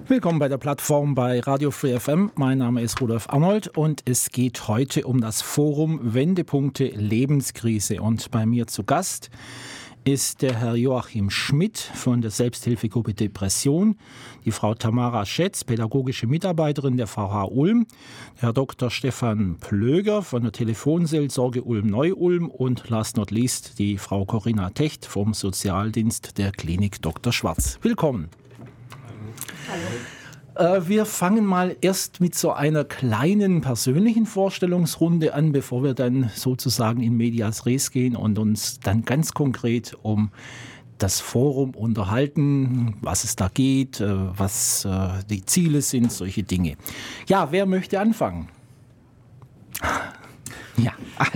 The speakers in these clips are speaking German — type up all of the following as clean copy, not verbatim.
Willkommen bei der Plattform bei Radio Free FM. Mein Name ist Rudolf Arnold und es geht heute um das Forum Wendepunkte Lebenskrise. Und bei mir zu Gast ist der Herr Joachim Schmidt von der Selbsthilfegruppe Depression, die Frau Tamara Schätz, pädagogische Mitarbeiterin der VH Ulm, Herr Dr. Stefan Plöger von der Telefonseelsorge Ulm-Neu-Ulm und last not least die Frau Corinna Techt vom Sozialdienst der Klinik Dr. Schwarz. Willkommen. Hallo. Wir fangen mal erst mit so einer kleinen persönlichen Vorstellungsrunde an, bevor wir dann sozusagen in medias res gehen und uns dann ganz konkret um das Forum unterhalten, was es da geht, was die Ziele sind, solche Dinge. Ja, wer möchte anfangen? Ja,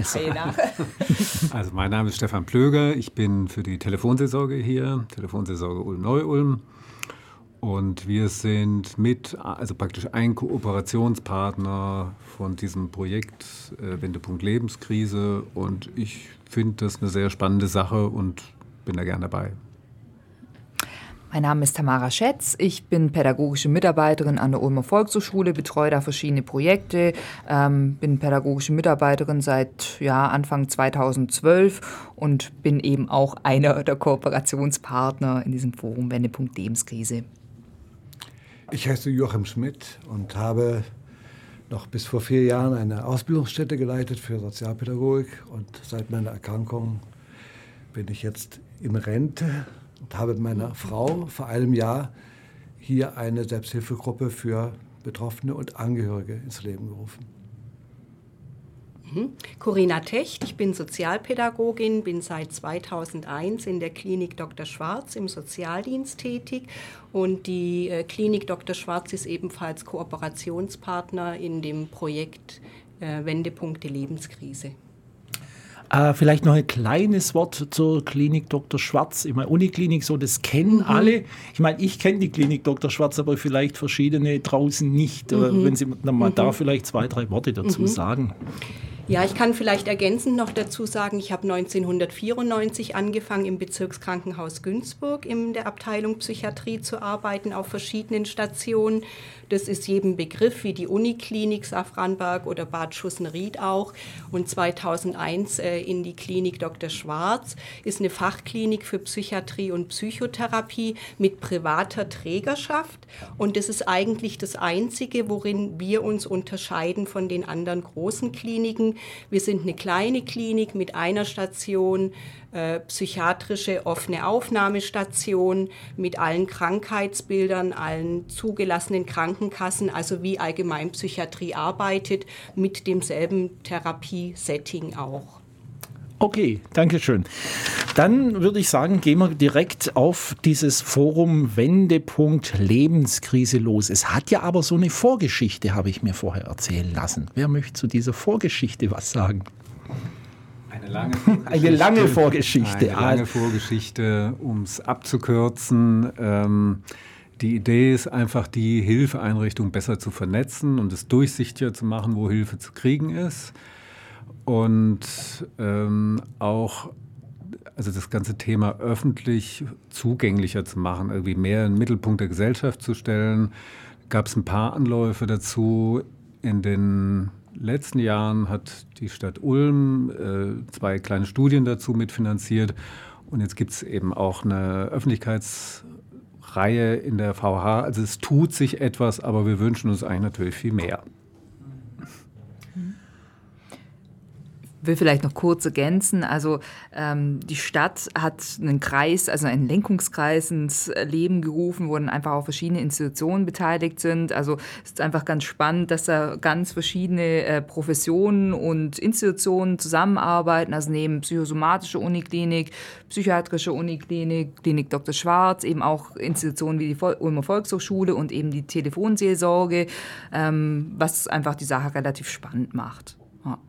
also mein Name ist Stefan Plöger, ich bin für die Telefonseelsorge hier, Telefonseelsorge Ulm-Neu-Ulm. Und wir sind praktisch ein Kooperationspartner von diesem Projekt Wendepunkt Lebenskrise. Und ich finde das eine sehr spannende Sache und bin da gern dabei. Mein Name ist Tamara Schätz, ich bin pädagogische Mitarbeiterin an der Ulmer Volkshochschule, betreue da verschiedene Projekte, bin pädagogische Mitarbeiterin seit Anfang 2012 und bin eben auch einer der Kooperationspartner in diesem Forum Wendepunkt Lebenskrise. Ich heiße Joachim Schmidt und habe noch bis vor 4 Jahren eine Ausbildungsstätte geleitet für Sozialpädagogik. Und seit meiner Erkrankung bin ich jetzt in Rente und habe mit meiner Frau vor einem Jahr hier eine Selbsthilfegruppe für Betroffene und Angehörige ins Leben gerufen. Corinna Techt, ich bin Sozialpädagogin, bin seit 2001 in der Klinik Dr. Schwarz im Sozialdienst tätig und die Klinik Dr. Schwarz ist ebenfalls Kooperationspartner in dem Projekt Wendepunkte Lebenskrise. Vielleicht noch ein kleines Wort zur Klinik Dr. Schwarz. Ich meine, Uniklinik, so das kennen alle. Ich meine, ich kenne die Klinik Dr. Schwarz, aber vielleicht verschiedene draußen nicht. Wenn Sie mal da vielleicht 2, 3 Worte dazu sagen. Ja, ich kann vielleicht ergänzend noch dazu sagen, ich habe 1994 angefangen, im Bezirkskrankenhaus Günzburg in der Abteilung Psychiatrie zu arbeiten, auf verschiedenen Stationen. Das ist jedem Begriff, wie die Uniklinik Safranberg oder Bad Schussen-Ried auch. Und 2001 in die Klinik Dr. Schwarz, ist eine Fachklinik für Psychiatrie und Psychotherapie mit privater Trägerschaft. Und das ist eigentlich das Einzige, worin wir uns unterscheiden von den anderen großen Kliniken. Wir sind eine kleine Klinik mit einer Station, psychiatrische offene Aufnahmestation mit allen Krankheitsbildern, allen zugelassenen Krankenkassen, also wie Allgemeinpsychiatrie arbeitet, mit demselben Therapiesetting auch. Okay, danke schön. Dann würde ich sagen, gehen wir direkt auf dieses Forum Wendepunkt Lebenskrise los. Es hat ja aber so eine Vorgeschichte, habe ich mir vorher erzählen lassen. Wer möchte zu dieser Vorgeschichte was sagen? Eine lange Vorgeschichte. Eine lange Vorgeschichte, um es abzukürzen. Die Idee ist einfach, die Hilfeeinrichtung besser zu vernetzen und es durchsichtiger zu machen, wo Hilfe zu kriegen ist. Und auch das ganze Thema öffentlich zugänglicher zu machen, irgendwie mehr in den Mittelpunkt der Gesellschaft zu stellen. Gab es ein paar Anläufe dazu. In den letzten Jahren hat die Stadt Ulm 2 kleine Studien dazu mitfinanziert. Und jetzt gibt es eben auch eine Öffentlichkeitsreihe in der VH. Also es tut sich etwas, aber wir wünschen uns eigentlich natürlich viel mehr. Ich will vielleicht noch kurz ergänzen, also die Stadt hat einen Kreis, also einen Lenkungskreis ins Leben gerufen, wo dann einfach auch verschiedene Institutionen beteiligt sind. Also es ist einfach ganz spannend, dass da ganz verschiedene Professionen und Institutionen zusammenarbeiten, also neben psychosomatische Uniklinik, psychiatrische Uniklinik, Klinik Dr. Schwarz, eben auch Institutionen wie die Ulmer Volkshochschule und eben die Telefonseelsorge, was einfach die Sache relativ spannend macht. Ja.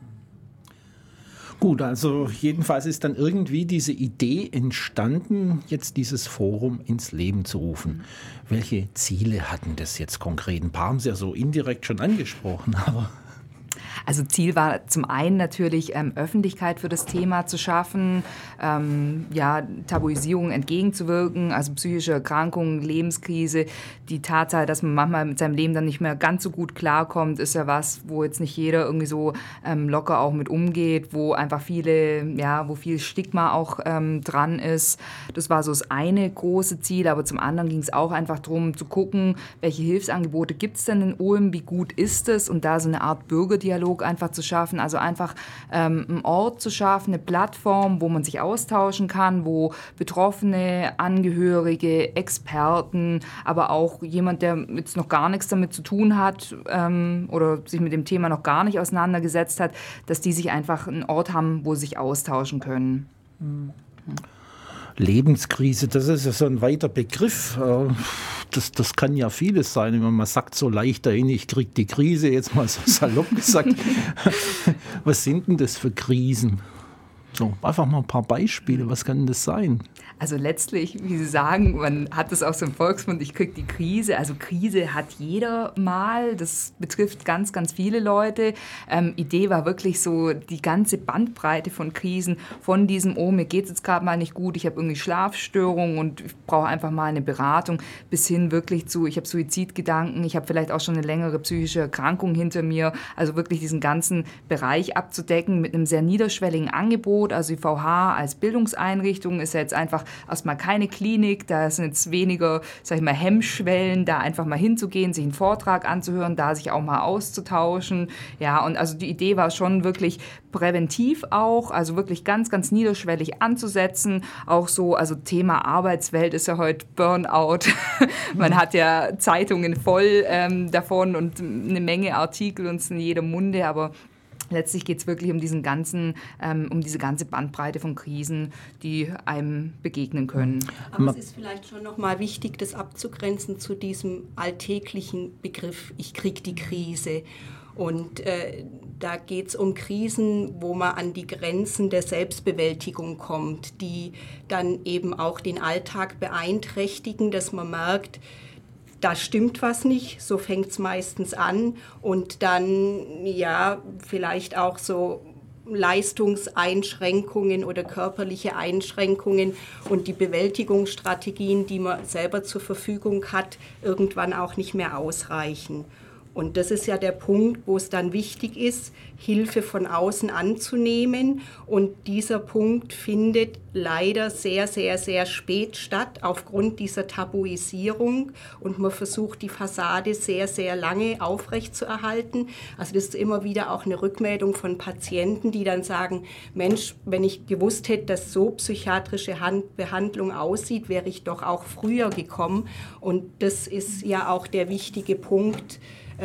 Gut, also jedenfalls ist dann irgendwie diese Idee entstanden, jetzt dieses Forum ins Leben zu rufen. Welche Ziele hatten das jetzt konkret? Ein paar haben Sie ja so indirekt schon angesprochen, aber... Also Ziel war zum einen natürlich, Öffentlichkeit für das Thema zu schaffen, Tabuisierung entgegenzuwirken, also psychische Erkrankungen, Lebenskrise. Die Tatsache, dass man manchmal mit seinem Leben dann nicht mehr ganz so gut klarkommt, ist ja was, wo jetzt nicht jeder irgendwie so locker auch mit umgeht, wo einfach wo viel Stigma auch dran ist. Das war so das eine große Ziel, aber zum anderen ging es auch einfach darum zu gucken, welche Hilfsangebote gibt es denn in Ulm, wie gut ist es, und da so eine Art Bürgerdialog einfach zu schaffen, also einfach einen Ort zu schaffen, eine Plattform, wo man sich austauschen kann, wo Betroffene, Angehörige, Experten, aber auch jemand, der jetzt noch gar nichts damit zu tun hat oder sich mit dem Thema noch gar nicht auseinandergesetzt hat, dass die sich einfach einen Ort haben, wo sie sich austauschen können. Lebenskrise, das ist ja so ein weiter Begriff. Das kann ja vieles sein. Wenn man sagt so leicht dahin, ich kriege die Krise, jetzt mal so salopp gesagt. Was sind denn das für Krisen? So, einfach mal ein paar Beispiele, was kann das sein? Also letztlich, wie Sie sagen, man hat das auch so im Volksmund, ich kriege die Krise. Also Krise hat jeder mal, das betrifft ganz, ganz viele Leute. Idee war wirklich so die ganze Bandbreite von Krisen, von diesem, mir geht es jetzt gerade mal nicht gut, ich habe irgendwie Schlafstörungen und ich brauche einfach mal eine Beratung, bis hin wirklich zu, ich habe Suizidgedanken, ich habe vielleicht auch schon eine längere psychische Erkrankung hinter mir. Also wirklich diesen ganzen Bereich abzudecken mit einem sehr niederschwelligen Angebot. Also die VH als Bildungseinrichtung ist ja jetzt einfach erstmal keine Klinik, da sind jetzt weniger, sag ich mal, Hemmschwellen, da einfach mal hinzugehen, sich einen Vortrag anzuhören, da sich auch mal auszutauschen. Ja, und also die Idee war schon wirklich präventiv auch, also wirklich ganz, ganz niederschwellig anzusetzen. Auch so, also Thema Arbeitswelt ist ja heute Burnout. Man hat ja Zeitungen voll davon und eine Menge Artikel und es in jedem Munde, aber letztlich geht es wirklich um diese ganze Bandbreite von Krisen, die einem begegnen können. Aber es ist vielleicht schon noch mal wichtig, das abzugrenzen zu diesem alltäglichen Begriff, ich kriege die Krise. Und da geht es um Krisen, wo man an die Grenzen der Selbstbewältigung kommt, die dann eben auch den Alltag beeinträchtigen, dass man merkt, da stimmt was nicht, so fängt es meistens an, und dann vielleicht auch so Leistungseinschränkungen oder körperliche Einschränkungen und die Bewältigungsstrategien, die man selber zur Verfügung hat, irgendwann auch nicht mehr ausreichen. Und das ist ja der Punkt, wo es dann wichtig ist, Hilfe von außen anzunehmen. Und dieser Punkt findet leider sehr, sehr, sehr spät statt, aufgrund dieser Tabuisierung. Und man versucht, die Fassade sehr, sehr lange aufrechtzuerhalten. Also das ist immer wieder auch eine Rückmeldung von Patienten, die dann sagen, Mensch, wenn ich gewusst hätte, dass so psychiatrische Behandlung aussieht, wäre ich doch auch früher gekommen. Und das ist ja auch der wichtige Punkt,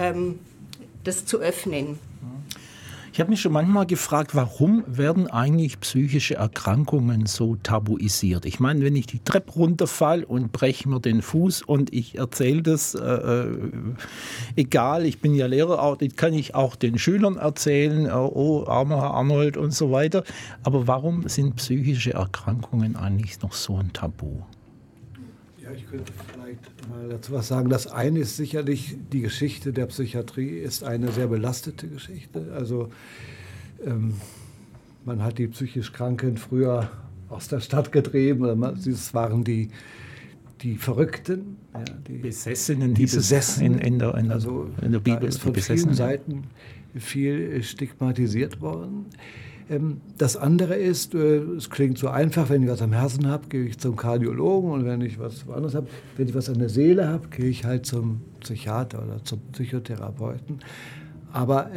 das zu öffnen. Ich habe mich schon manchmal gefragt, warum werden eigentlich psychische Erkrankungen so tabuisiert? Ich meine, wenn ich die Treppe runterfalle und breche mir den Fuß und ich erzähle das, egal, ich bin ja Lehrer, das kann ich auch den Schülern erzählen, oh, armer Herr Arnold und so weiter. Aber warum sind psychische Erkrankungen eigentlich noch so ein Tabu? Ich könnte vielleicht mal dazu was sagen. Das eine ist sicherlich, die Geschichte der Psychiatrie ist eine sehr belastete Geschichte. Also man hat die psychisch Kranken früher aus der Stadt getrieben. Das waren die Verrückten, die Besessenen, die Besessenen in der Bibel. Da ist von vielen Seiten viel stigmatisiert worden. Das andere ist, es klingt so einfach, wenn ich was am Herzen habe, gehe ich zum Kardiologen, und wenn ich was woanders habe, wenn ich was an der Seele habe, gehe ich halt zum Psychiater oder zum Psychotherapeuten. Aber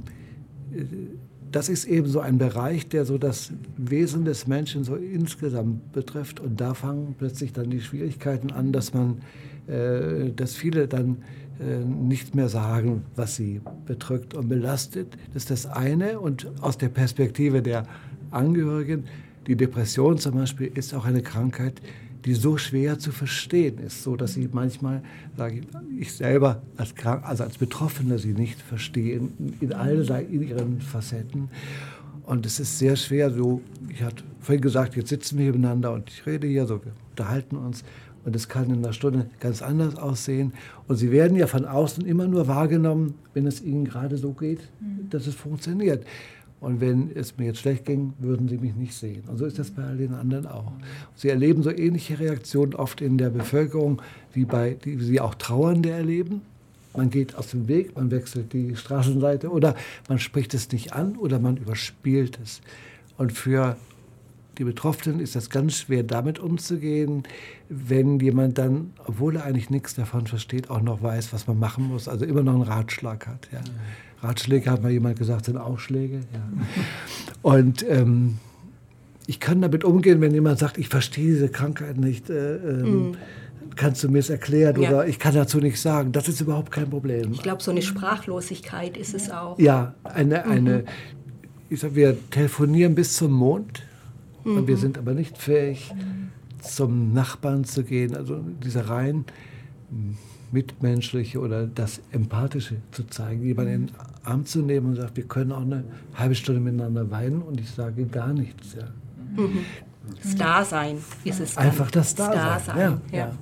das ist eben so ein Bereich, der so das Wesen des Menschen so insgesamt betrifft, und da fangen plötzlich dann die Schwierigkeiten an, dass viele dann nicht mehr sagen, was sie bedrückt und belastet. Das ist das eine. Und aus der Perspektive der Angehörigen, die Depression zum Beispiel ist auch eine Krankheit, die so schwer zu verstehen ist, so dass sie manchmal, sage ich selber als Betroffener, sie nicht verstehen in ihren Facetten. Und es ist sehr schwer, so, ich hatte vorhin gesagt, jetzt sitzen wir hier miteinander und ich rede hier, so, wir unterhalten uns. Und es kann in einer Stunde ganz anders aussehen. Und Sie werden ja von außen immer nur wahrgenommen, wenn es Ihnen gerade so geht, dass es funktioniert. Und wenn es mir jetzt schlecht ging, würden Sie mich nicht sehen. Und so ist das bei all den anderen auch. Sie erleben so ähnliche Reaktionen oft in der Bevölkerung, wie Sie auch Trauernde erleben. Man geht aus dem Weg, man wechselt die Straßenseite oder man spricht es nicht an oder man überspielt es. Und für die Betroffenen ist das ganz schwer, damit umzugehen, wenn jemand dann, obwohl er eigentlich nichts davon versteht, auch noch weiß, was man machen muss, also immer noch einen Ratschlag hat. Ja. Ratschläge, hat mal jemand gesagt, sind Ausschläge. Ja. Und ich kann damit umgehen, wenn jemand sagt, ich verstehe diese Krankheit nicht, kannst du mir es erklären oder ich kann dazu nichts sagen. Das ist überhaupt kein Problem. Ich glaube, so eine Sprachlosigkeit ist es auch. Ja, ich sag, wir telefonieren bis zum Mond. Und wir sind aber nicht fähig, zum Nachbarn zu gehen, also diese rein mitmenschliche oder das Empathische zu zeigen, jemanden in den Arm zu nehmen und sagt, wir können auch eine halbe Stunde miteinander weinen und ich sage gar nichts. Ja. Das Dasein ist es. Einfach das Dasein. Ja.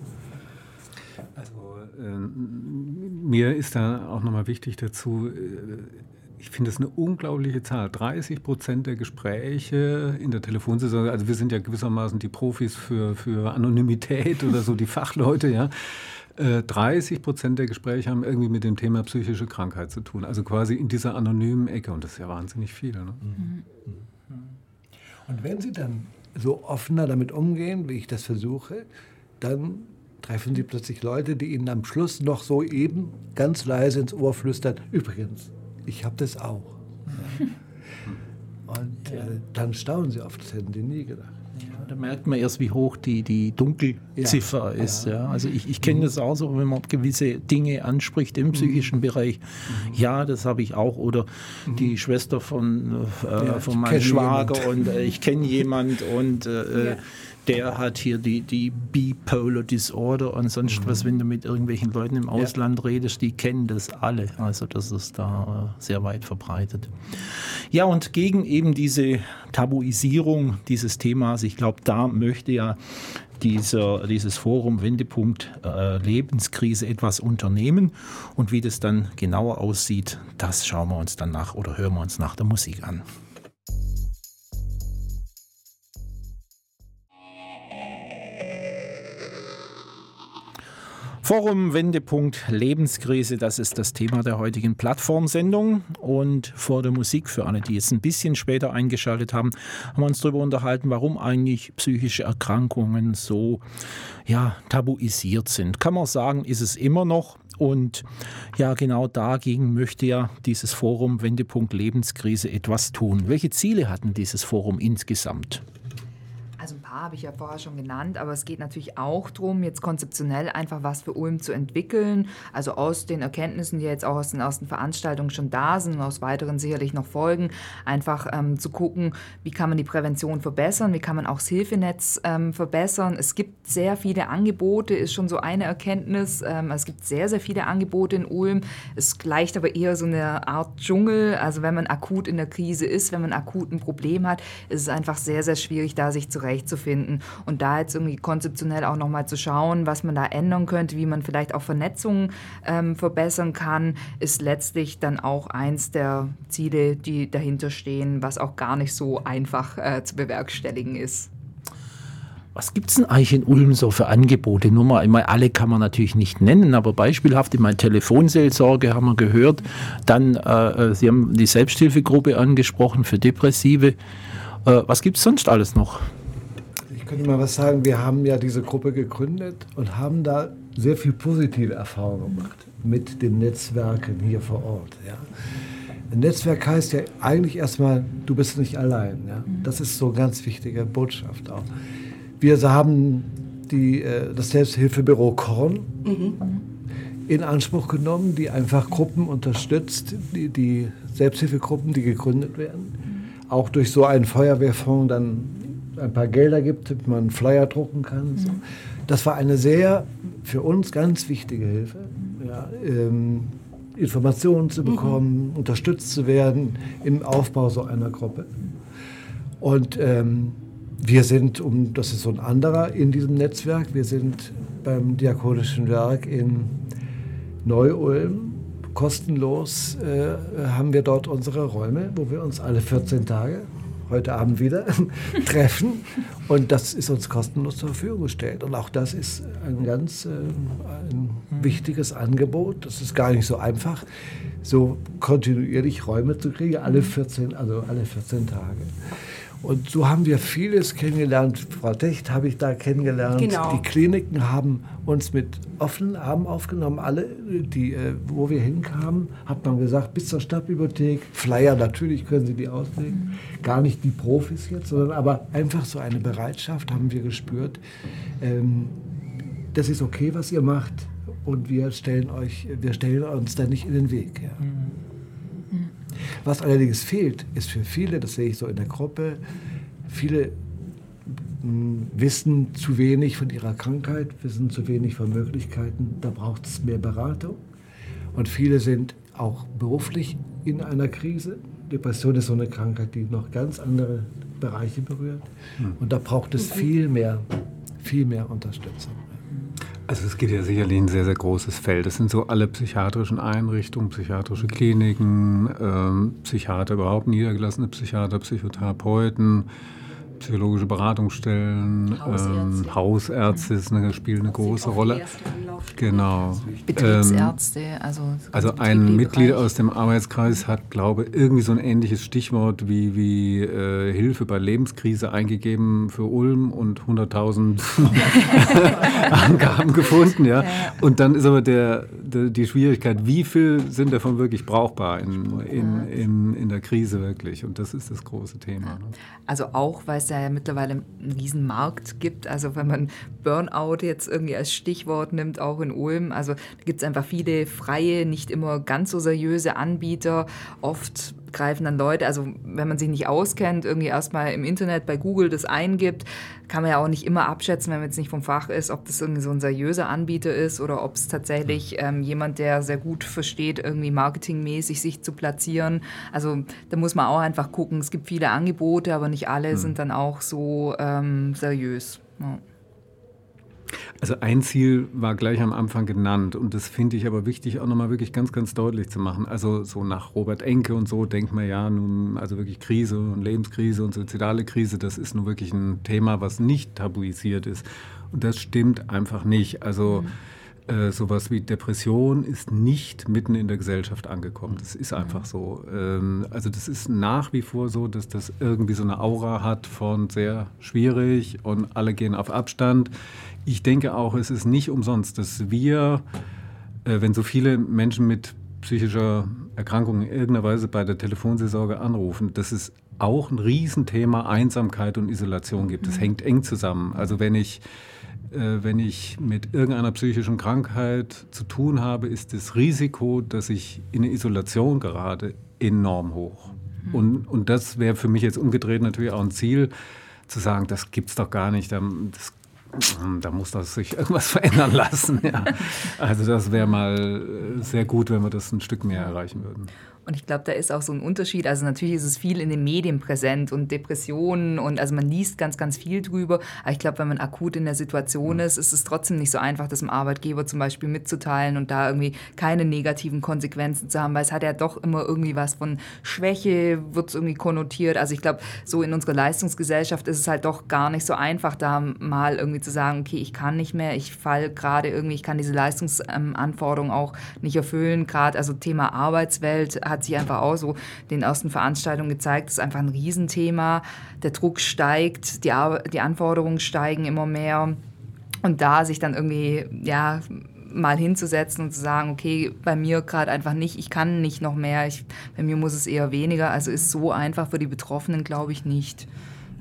Also mir ist da auch nochmal wichtig dazu, ich finde es eine unglaubliche Zahl. 30% der Gespräche in der Telefonsaison, also wir sind ja gewissermaßen die Profis für Anonymität oder so, die Fachleute, ja. 30% der Gespräche haben irgendwie mit dem Thema psychische Krankheit zu tun. Also quasi in dieser anonymen Ecke. Und das ist ja wahnsinnig viel. Ne? Und wenn Sie dann so offener damit umgehen, wie ich das versuche, dann treffen Sie plötzlich Leute, die Ihnen am Schluss noch so eben ganz leise ins Ohr flüstern, übrigens, ich habe das auch. Und dann staunen Sie oft, das hätten Sie nie gedacht. Ja, da merkt man erst, wie hoch die Dunkelziffer ist. Ja. Also ich kenne das auch so, wenn man gewisse Dinge anspricht im psychischen Bereich. Ja, das habe ich auch. Oder die Schwester von meinem Schwager und ich kenne jemand und der hat hier die Bipolar Disorder und sonst was, wenn du mit irgendwelchen Leuten im Ausland redest, die kennen das alle. Also das ist da sehr weit verbreitet. Ja, und gegen eben diese Tabuisierung dieses Themas, ich glaube, da möchte ja dieses Forum Wendepunkt Lebenskrise etwas unternehmen. Und wie das dann genauer aussieht, das schauen wir uns dann hören wir uns nach der Musik an. Forum Wendepunkt Lebenskrise, das ist das Thema der heutigen Plattformsendung. Und vor der Musik, für alle, die jetzt ein bisschen später eingeschaltet haben, haben wir uns darüber unterhalten, warum eigentlich psychische Erkrankungen so tabuisiert sind. Kann man sagen, ist es immer noch. Und ja, genau dagegen möchte ja dieses Forum Wendepunkt Lebenskrise etwas tun. Welche Ziele hatten dieses Forum insgesamt? Also ein paar habe ich ja vorher schon genannt, aber es geht natürlich auch darum, jetzt konzeptionell einfach was für Ulm zu entwickeln. Also aus den Erkenntnissen, die jetzt auch aus den ersten Veranstaltungen schon da sind und aus weiteren sicherlich noch folgen, einfach zu gucken, wie kann man die Prävention verbessern, wie kann man auch das Hilfenetz verbessern. Es gibt sehr viele Angebote, ist schon so eine Erkenntnis. Es gibt sehr, sehr viele Angebote in Ulm. Es gleicht aber eher so eine Art Dschungel. Also wenn man akut in der Krise ist, wenn man akut ein Problem hat, ist es einfach sehr, sehr schwierig, da sich zurechtzufinden. Und da jetzt irgendwie konzeptionell auch nochmal zu schauen, was man da ändern könnte, wie man vielleicht auch Vernetzung verbessern kann, ist letztlich dann auch eins der Ziele, die dahinter stehen, was auch gar nicht so einfach zu bewerkstelligen ist. Was gibt es denn eigentlich in Ulm so für Angebote? Nur mal, alle kann man natürlich nicht nennen, aber beispielhaft in meiner Telefonseelsorge haben wir gehört. Dann, Sie haben die Selbsthilfegruppe angesprochen für Depressive. Was gibt es sonst alles noch? Ich könnte mal was sagen, wir haben ja diese Gruppe gegründet und haben da sehr viel positive Erfahrungen gemacht mit den Netzwerken hier vor Ort. Ja. Ein Netzwerk heißt ja eigentlich erstmal, du bist nicht allein. Ja. Das ist so eine ganz wichtige Botschaft auch. Wir haben das Selbsthilfebüro Korn in Anspruch genommen, die einfach Gruppen unterstützt, die Selbsthilfegruppen, die gegründet werden. Auch durch so einen Feuerwehrfonds dann ein paar Gelder gibt, damit man einen Flyer drucken kann. So. Das war eine sehr, für uns ganz wichtige Hilfe, Informationen zu bekommen, unterstützt zu werden im Aufbau so einer Gruppe. Und wir sind, das ist so ein anderer in diesem Netzwerk, wir sind beim Diakonischen Werk in Neu-Ulm. Kostenlos haben wir dort unsere Räume, wo wir uns alle 14 Tage, heute Abend wieder, treffen. Und das ist uns kostenlos zur Verfügung gestellt. Und auch das ist ein ganz ein wichtiges Angebot. Das ist gar nicht so einfach, so kontinuierlich Räume zu kriegen, alle 14 Tage. Und so haben wir vieles kennengelernt. Frau Techt habe ich da kennengelernt. Genau. Die Kliniken haben uns mit offenen Armen aufgenommen. Alle, wo wir hinkamen, hat man gesagt, bis zur Stadtbibliothek. Flyer, natürlich können Sie die auslegen. Gar nicht die Profis jetzt, sondern aber einfach so eine Bereitschaft haben wir gespürt. Das ist okay, was ihr macht. Und wir stellen uns da nicht in den Weg. Ja. Was allerdings fehlt, ist für viele, das sehe ich so in der Gruppe, viele wissen zu wenig von ihrer Krankheit, wissen zu wenig von Möglichkeiten, da braucht es mehr Beratung. Und viele sind auch beruflich in einer Krise. Depression ist so eine Krankheit, die noch ganz andere Bereiche berührt. Und da braucht es viel mehr Unterstützung. Also es geht ja sicherlich ein sehr, sehr großes Feld. Das sind so alle psychiatrischen Einrichtungen, psychiatrische Kliniken, Psychiater überhaupt, niedergelassene Psychiater, Psychotherapeuten, psychologische Beratungsstellen, Hausärzte spielen eine große Rolle. Genau. Betriebsärzte, also ein Mitglied aus dem Arbeitskreis hat, glaube ich, irgendwie so ein ähnliches Stichwort wie Hilfe bei Lebenskrise eingegeben für Ulm und 100.000 Angaben gefunden. Ja. Und dann ist aber die Schwierigkeit, wie viel sind davon wirklich brauchbar in der Krise wirklich? Und das ist das große Thema. Ne? Also auch, weil es ja mittlerweile einen riesen Markt gibt. Also wenn man Burnout jetzt irgendwie als Stichwort nimmt, auch in Ulm, also da gibt es einfach viele freie, nicht immer ganz so seriöse Anbieter. Oft greifen dann Leute, also wenn man sich nicht auskennt, irgendwie erstmal im Internet bei Google das eingibt, kann man ja auch nicht immer abschätzen, wenn man jetzt nicht vom Fach ist, ob das irgendwie so ein seriöser Anbieter ist oder ob es tatsächlich jemand, der sehr gut versteht, irgendwie marketingmäßig sich zu platzieren. Also da muss man auch einfach gucken, es gibt viele Angebote, aber nicht alle sind dann auch so seriös. Ja. Also ein Ziel war gleich am Anfang genannt und das finde ich aber wichtig, auch nochmal wirklich ganz, ganz deutlich zu machen. Also so nach Robert Enke und so denkt man ja nun, also wirklich Krise und Lebenskrise und suizidale Krise, das ist nun wirklich ein Thema, was nicht tabuisiert ist. Und das stimmt einfach nicht. Also sowas wie Depression ist nicht mitten in der Gesellschaft angekommen. Das ist einfach so. Also das ist nach wie vor so, dass das irgendwie so eine Aura hat von sehr schwierig und alle gehen auf Abstand. Ich denke auch, es ist nicht umsonst, dass wir, wenn so viele Menschen mit psychischer Erkrankung in irgendeiner Weise bei der Telefonseelsorge anrufen, dass es auch ein Riesenthema Einsamkeit und Isolation gibt. Das hängt eng zusammen. Also wenn ich mit irgendeiner psychischen Krankheit zu tun habe, ist das Risiko, dass ich in eine Isolation gerate, enorm hoch. Und das wäre für mich jetzt umgedreht natürlich auch ein Ziel, zu sagen, das gibt's doch gar nicht, da muss das sich irgendwas verändern lassen. Ja. Also das wäre mal sehr gut, wenn wir das ein Stück mehr erreichen würden. Und ich glaube, da ist auch so ein Unterschied. Also natürlich ist es viel in den Medien präsent und Depressionen und also man liest ganz, ganz viel drüber. Aber ich glaube, wenn man akut in der Situation ist, ist es trotzdem nicht so einfach, das dem Arbeitgeber zum Beispiel mitzuteilen und da irgendwie keine negativen Konsequenzen zu haben, weil es hat ja doch immer irgendwie was von Schwäche, wird es irgendwie konnotiert. Also ich glaube, so in unserer Leistungsgesellschaft ist es halt doch gar nicht so einfach, da mal irgendwie zu sagen, okay, ich kann nicht mehr, ich falle gerade irgendwie, ich kann diese Leistungsanforderungen auch nicht erfüllen. Gerade also Thema Arbeitswelt hat sich einfach auch so den ersten Veranstaltungen gezeigt, das ist einfach ein Riesenthema. Der Druck steigt, die Anforderungen steigen immer mehr. Und da sich dann irgendwie, ja, mal hinzusetzen und zu sagen, okay, bei mir gerade einfach nicht, ich kann nicht noch mehr, bei mir muss es eher weniger. Also ist so einfach für die Betroffenen, glaube ich, nicht.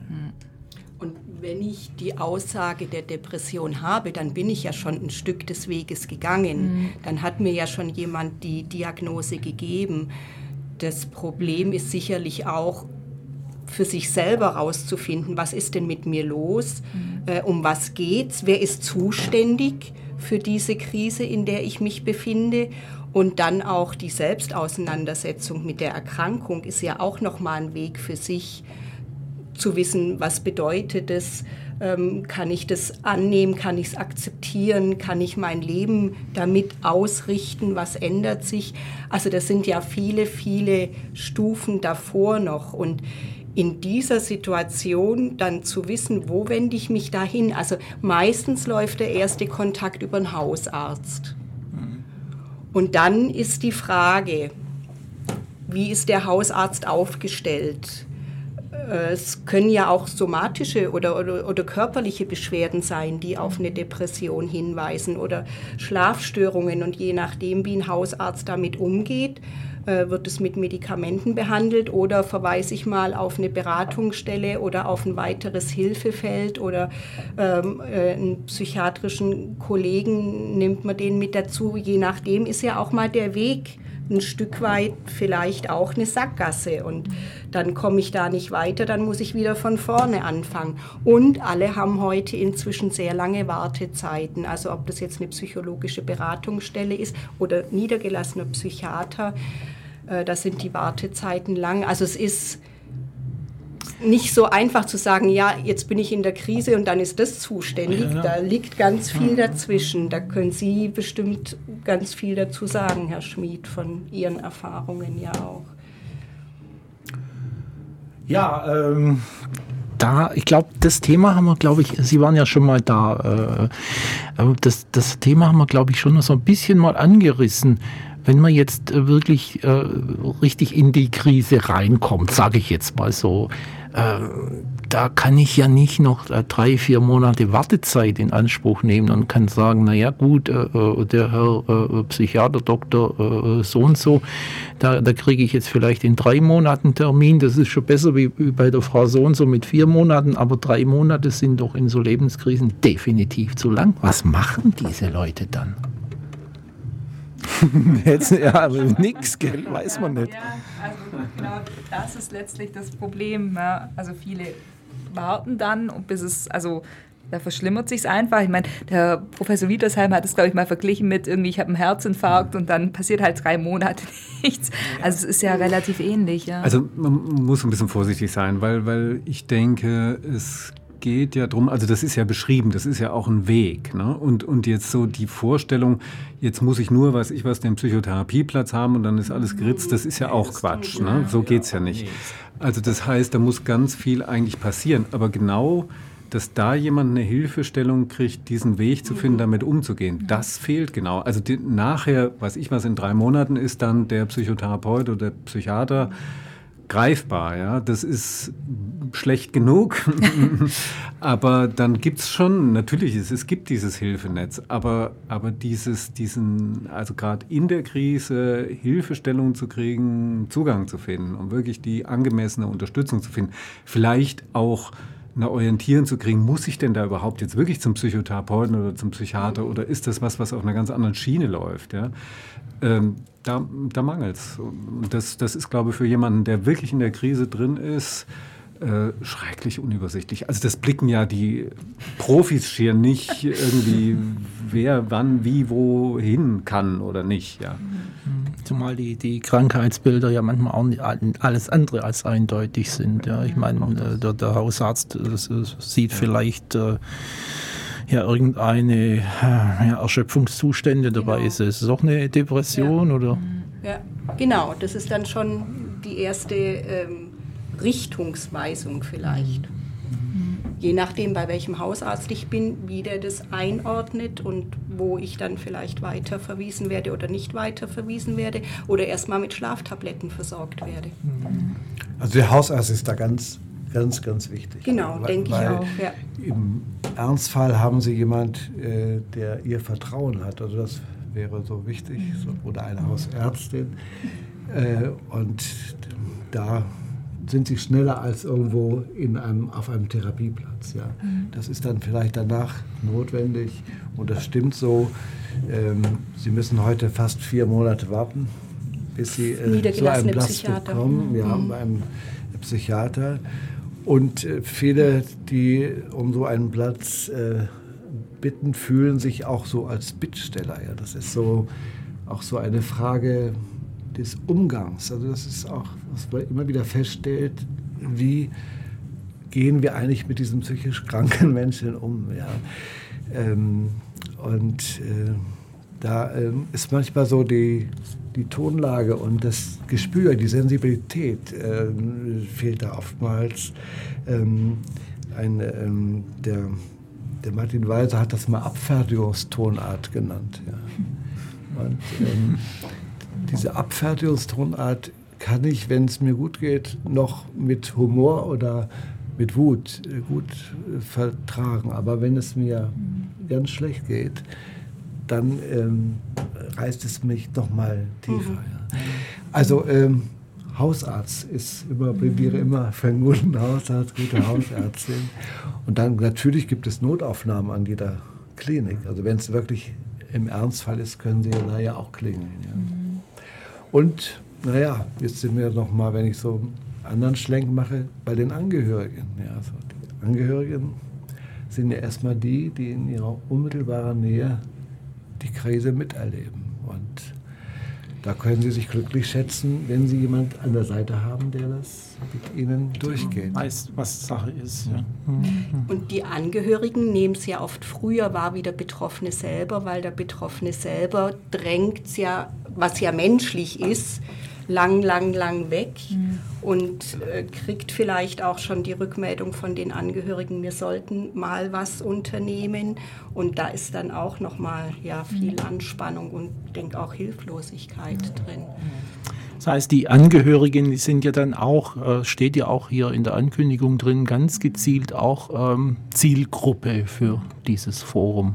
Und wenn ich die Aussage der Depression habe, dann bin ich ja schon ein Stück des Weges gegangen. Dann hat mir ja schon jemand die Diagnose gegeben. Das Problem ist sicherlich auch, für sich selber rauszufinden, was ist denn mit mir los, um was geht's, wer ist zuständig für diese Krise, in der ich mich befinde. Und dann auch die Selbstauseinandersetzung mit der Erkrankung ist ja auch nochmal ein Weg für sich, zu wissen, was bedeutet es, kann ich das annehmen, kann ich es akzeptieren, kann ich mein Leben damit ausrichten, was ändert sich. Also das sind ja viele, viele Stufen davor noch und in dieser Situation dann zu wissen, wo wende ich mich dahin. Also meistens läuft der erste Kontakt über einen Hausarzt. Und dann ist die Frage, wie ist der Hausarzt aufgestellt? Es können ja auch somatische oder körperliche Beschwerden sein, die auf eine Depression hinweisen oder Schlafstörungen. Und je nachdem, wie ein Hausarzt damit umgeht, wird es mit Medikamenten behandelt oder verweise ich mal auf eine Beratungsstelle oder auf ein weiteres Hilfefeld oder einen psychiatrischen Kollegen nimmt man den mit dazu. Je nachdem ist ja auch mal der Weg ein Stück weit vielleicht auch eine Sackgasse und dann komme ich da nicht weiter, dann muss ich wieder von vorne anfangen. Und alle haben heute inzwischen sehr lange Wartezeiten, also ob das jetzt eine psychologische Beratungsstelle ist oder niedergelassener Psychiater, da sind die Wartezeiten lang. Also es ist nicht so einfach zu sagen, ja, jetzt bin ich in der Krise und dann ist das zuständig. Ja. Da liegt ganz viel dazwischen. Da können Sie bestimmt ganz viel dazu sagen, Herr Schmid, von Ihren Erfahrungen ja auch. Ja, ich glaube, das Thema haben wir, glaube ich, Sie waren ja schon mal da, das Thema haben wir, glaube ich, schon so ein bisschen mal angerissen. Wenn man jetzt wirklich richtig in die Krise reinkommt, sage ich jetzt mal so, da kann ich ja nicht noch 3-4 Monate Wartezeit in Anspruch nehmen und kann sagen, naja gut, der Herr Psychiater, Doktor so und so, da kriege ich jetzt vielleicht in 3 Monaten Termin, das ist schon besser wie bei der Frau so und so mit 4 Monaten, aber 3 Monate sind doch in so Lebenskrisen definitiv zu lang. Was machen diese Leute dann? Jetzt, ja, nix, gell, weiß man nicht. Ja, also genau, das ist letztlich das Problem. Ja. Also viele warten dann, bis es, also da verschlimmert sich es einfach. Ich meine, der Professor Wiedersheim hat es, glaube ich, mal verglichen mit irgendwie, ich habe einen Herzinfarkt und dann passiert halt 3 Monate nichts. Also es ist ja relativ ähnlich. Ja. Also man muss ein bisschen vorsichtig sein, weil ich denke, es geht ja drum, also das ist ja beschrieben, das ist ja auch ein Weg. Ne? Und jetzt so die Vorstellung, jetzt muss ich nur, den Psychotherapieplatz haben und dann ist alles geritzt, das ist ja auch Quatsch. Ne? So geht's ja nicht. Also das heißt, da muss ganz viel eigentlich passieren. Aber genau, dass da jemand eine Hilfestellung kriegt, diesen Weg zu finden, damit umzugehen, das fehlt genau. Also nachher, in 3 Monaten ist dann der Psychotherapeut oder der Psychiater greifbar, ja, das ist schlecht genug, aber dann gibt es schon, natürlich, es gibt dieses Hilfenetz, aber also gerade in der Krise Hilfestellung zu kriegen, Zugang zu finden, um wirklich die angemessene Unterstützung zu finden, vielleicht auch eine Orientierung zu kriegen, muss ich denn da überhaupt jetzt wirklich zum Psychotherapeuten oder zum Psychiater oder ist das was auf einer ganz anderen Schiene läuft, ja? Da mangelt es. Das ist, glaube ich, für jemanden, der wirklich in der Krise drin ist, schrecklich unübersichtlich. Also das blicken ja die Profis schier nicht irgendwie, wer wann wie wohin kann oder nicht. Ja. Zumal die Krankheitsbilder ja manchmal auch nicht alles andere als eindeutig sind. Ja. Ich meine, der Hausarzt sieht vielleicht irgendeine Erschöpfungszustände dabei. Ist es auch eine Depression? Oder? Ja, genau. Das ist dann schon die erste Richtungsweisung vielleicht. Je nachdem, bei welchem Hausarzt ich bin, wie der das einordnet und wo ich dann vielleicht weiter verwiesen werde oder nicht weiter verwiesen werde oder erstmal mit Schlaftabletten versorgt werde. Also der Hausarzt ist da ganz wichtig. Genau, denke ich auch. Ja. Im Ernstfall haben Sie jemand, der Ihr Vertrauen hat. Also das wäre so wichtig. Oder eine Hausärztin. Und da sind Sie schneller als irgendwo auf einem Therapieplatz. Ja. Das ist dann vielleicht danach notwendig. Und das stimmt so. Sie müssen heute fast 4 Monate warten, bis Sie zu einem Platz bekommen. Ja, beim Psychiater. Und viele, die um so einen Platz bitten, fühlen sich auch so als Bittsteller. Ja. Das ist auch so eine Frage des Umgangs. Also das ist auch, was man immer wieder feststellt, wie gehen wir eigentlich mit diesen psychisch kranken Menschen um? Ja? Da ist manchmal so die Tonlage und das Gespür, die Sensibilität fehlt da oftmals. Der Martin Walser hat das mal Abfertigungstonart genannt. Ja. Und diese Abfertigungstonart kann ich, wenn es mir gut geht, noch mit Humor oder mit Wut gut vertragen. Aber wenn es mir ganz schlecht geht, dann reißt es mich noch mal tiefer. Ja. Also Hausarzt plädiere immer für einen guten Hausarzt, gute Hausärztin. Und dann natürlich gibt es Notaufnahmen an jeder Klinik. Also wenn es wirklich im Ernstfall ist, können sie ja auch klingeln. Ja. Und jetzt sind wir noch mal, wenn ich so einen anderen Schlenk mache, bei den Angehörigen. Ja, also die Angehörigen sind ja erstmal die in ihrer unmittelbaren Nähe die Krise miterleben. Und da können Sie sich glücklich schätzen, wenn Sie jemand an der Seite haben, der das mit Ihnen durchgeht. Weiß, was Sache ist. Ja. Und die Angehörigen nehmen es ja oft früher wahr wie der Betroffene selber, weil der Betroffene selber drängt es ja, was ja menschlich ist, lang weg und kriegt vielleicht auch schon die Rückmeldung von den Angehörigen, wir sollten mal was unternehmen. Und da ist dann auch nochmal viel Anspannung und ich denke auch Hilflosigkeit drin. Das heißt, die Angehörigen, die sind ja dann auch, steht ja auch hier in der Ankündigung drin, ganz gezielt auch Zielgruppe für dieses Forum.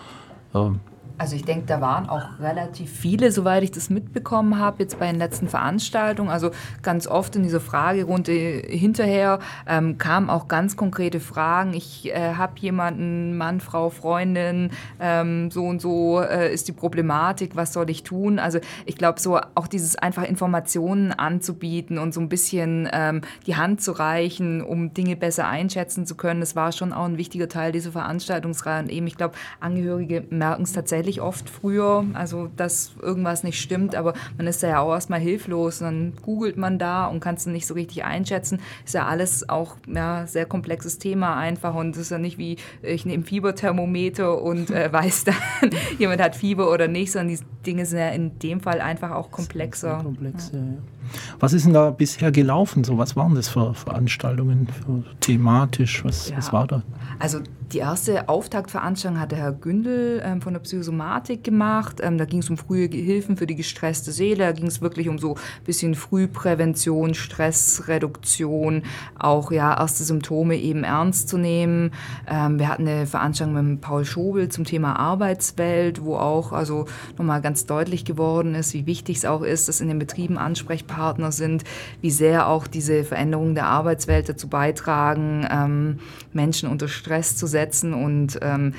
Also ich denke, da waren auch relativ viele, soweit ich das mitbekommen habe, jetzt bei den letzten Veranstaltungen. Also ganz oft in dieser Fragerunde hinterher kamen auch ganz konkrete Fragen. Ich habe jemanden, Mann, Frau, Freundin, so und so ist die Problematik, was soll ich tun? Also ich glaube, so auch dieses einfach Informationen anzubieten und so ein bisschen die Hand zu reichen, um Dinge besser einschätzen zu können, das war schon auch ein wichtiger Teil dieser Veranstaltungsreihe. Und eben, ich glaube, Angehörige merken es tatsächlich oft früher, also dass irgendwas nicht stimmt, aber man ist da ja auch erstmal hilflos und dann googelt man da und kann es nicht so richtig einschätzen. Ist ja alles auch sehr komplexes Thema einfach und es ist ja nicht wie, ich nehme Fieberthermometer und weiß dann, jemand hat Fieber oder nicht, sondern die Dinge sind ja in dem Fall einfach auch komplexer. Komplex, ja. Was ist denn da bisher gelaufen? So, was waren das für Veranstaltungen, thematisch? Was war da? Also die erste Auftaktveranstaltung hat der Herr Gündel von der Psychosomatik gemacht. Da ging es um frühe Hilfen für die gestresste Seele. Da ging es wirklich um so ein bisschen Frühprävention, Stressreduktion, auch erste Symptome eben ernst zu nehmen. Wir hatten eine Veranstaltung mit Paul Schobel zum Thema Arbeitswelt, wo auch also nochmal ganz deutlich geworden ist, wie wichtig es auch ist, dass in den Betrieben Ansprechpartner sind, wie sehr auch diese Veränderungen der Arbeitswelt dazu beitragen, Menschen unter Stress zu setzen und